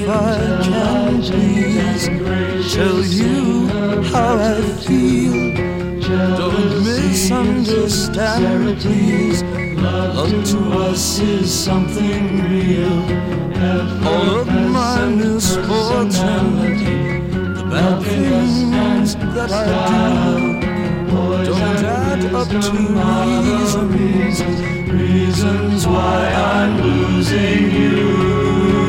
if I can please tell you how I feel. Don't misunderstand, please. Love to us is something real. All of my misfortune, the bad things that I do, don't add up to reasons why I'm losing you.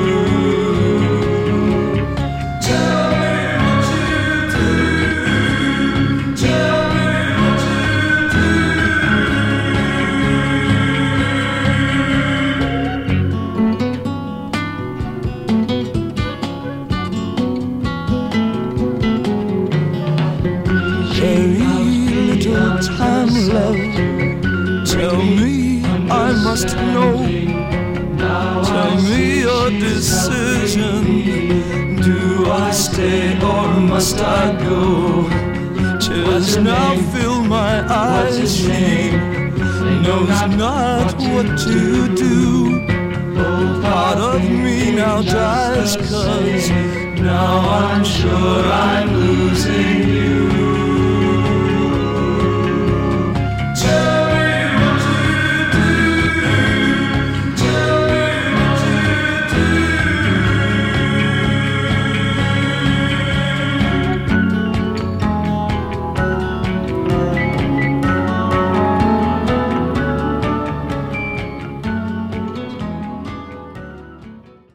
Time, love, tell me, I must know. Tell me your decision. Do I stay or must I go? Tears now fill my eyes. She knows not what to do. Part of me now dies, 'cause now I'm sure I'm losing